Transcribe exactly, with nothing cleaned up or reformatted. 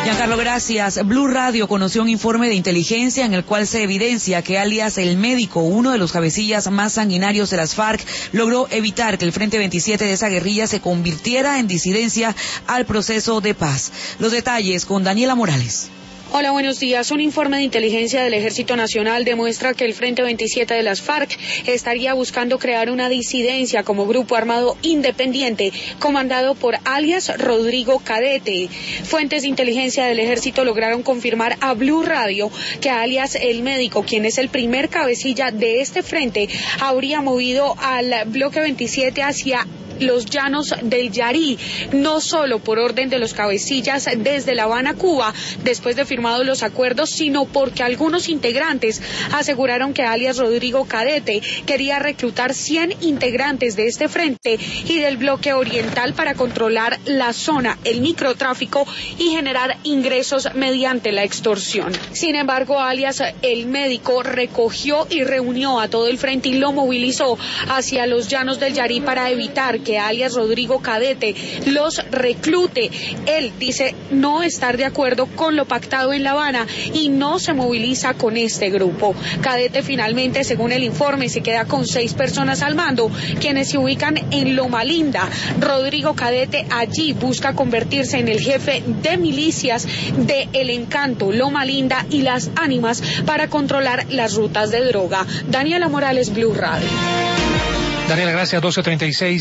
Giancarlo, gracias. Blue Radio conoció un informe de inteligencia en el cual se evidencia que alias El Médico, uno de los cabecillas más sanguinarios de las FARC, logró evitar que el Frente veintisiete de esa guerrilla se convirtiera en disidencia al proceso de paz. Los detalles con Daniela Morales. Hola, buenos días. Un informe de inteligencia del Ejército Nacional demuestra que el Frente veintisiete de las FARC estaría buscando crear una disidencia como grupo armado independiente comandado por alias Rodrigo Cadete. Fuentes de inteligencia del Ejército lograron confirmar a Blue Radio que alias El Médico, quien es el primer cabecilla de este frente, habría movido al bloque veintisiete hacia los llanos del Yarí, no solo por orden de los cabecillas desde La Habana, Cuba, después de firmados los acuerdos, sino porque algunos integrantes aseguraron que alias Rodrigo Cadete quería reclutar cien integrantes de este frente y del bloque oriental para controlar la zona, el microtráfico y generar ingresos mediante la extorsión. Sin embargo, alias El Médico recogió y reunió a todo el frente y lo movilizó hacia los llanos del Yarí para evitar que alias Rodrigo Cadete los reclute. Él dice no estar de acuerdo con lo pactado en La Habana y no se moviliza con este grupo. Cadete finalmente, según el informe, se queda con seis personas al mando, quienes se ubican en Loma Linda. Rodrigo Cadete allí busca convertirse en el jefe de milicias de El Encanto, Loma Linda y Las Ánimas para controlar las rutas de droga. Daniela Morales, Blue Radio. Daniela, gracias. doce treinta y seis.